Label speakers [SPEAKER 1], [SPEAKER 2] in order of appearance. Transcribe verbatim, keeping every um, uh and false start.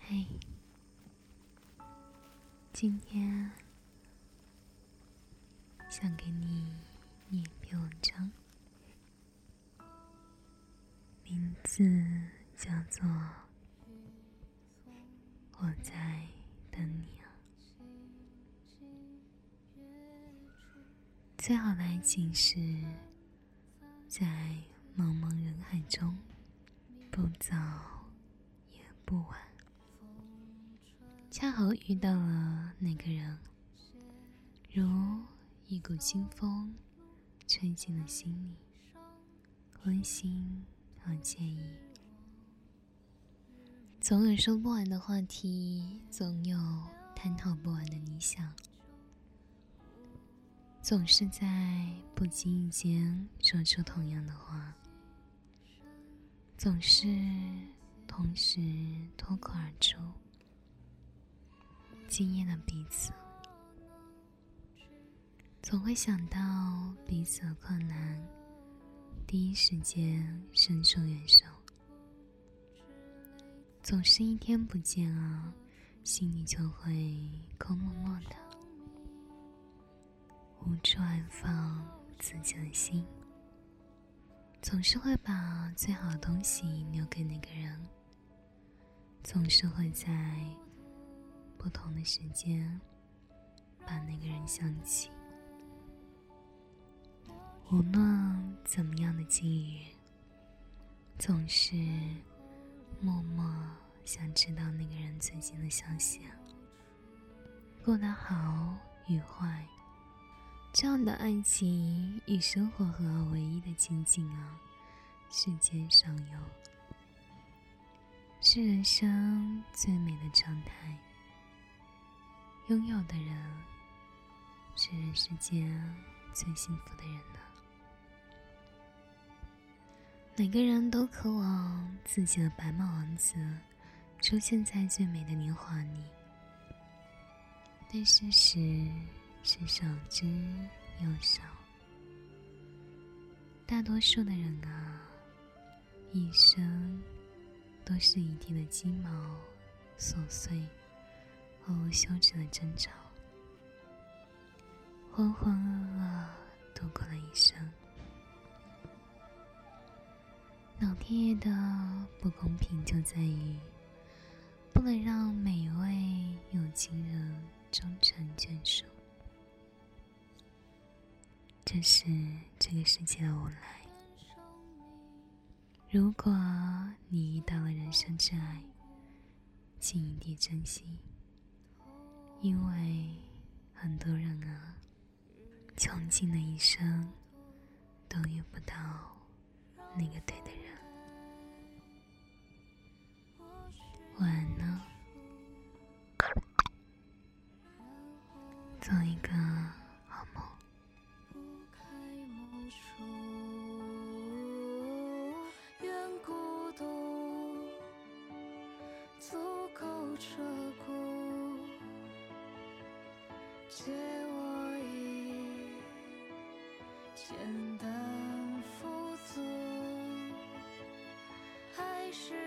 [SPEAKER 1] 嘿，今天想给你念一篇文章，名字叫做《我在等你啊》。最好的爱情是在茫茫人海中，不早也不晚，恰好遇到了那个人，如一股清风吹进了心里，温馨而惬意。总有说不完的话题，总有探讨不完的理想，总是在不经意间说出同样的话，总是同时脱口而出，惊艳了彼此。总会想到彼此的困难，第一时间伸出援手。总是一天不见啊，心里就会空落落的，无处安放自己的心。总是会把最好的东西留给那个人，总是会在不同的时间把那个人想起。无论怎么样的际遇，总是默默想知道那个人最近的消息啊，过得好与坏，这样的爱情与生活合而为一的情景啊，世间少有，是人生最美的状态。拥有的人是人世间最幸福的人呢。每个人都渴望自己的白马王子出现在最美的年华里，但事实是少之又少。大多数的人啊，一生都是一地的鸡毛琐碎和无休止的争吵，浑浑噩噩度过了一生。老天爷的不公平就在于，不能让每一位有情人终成眷属，这是这个世界的无奈。如果你遇到了人生挚爱，请一定珍惜，因为很多人啊，穷尽了一生都遇不到那个对的人。晚安呢，做一个好梦。
[SPEAKER 2] 愿孤独足够彻骨，借我一简单富足，还是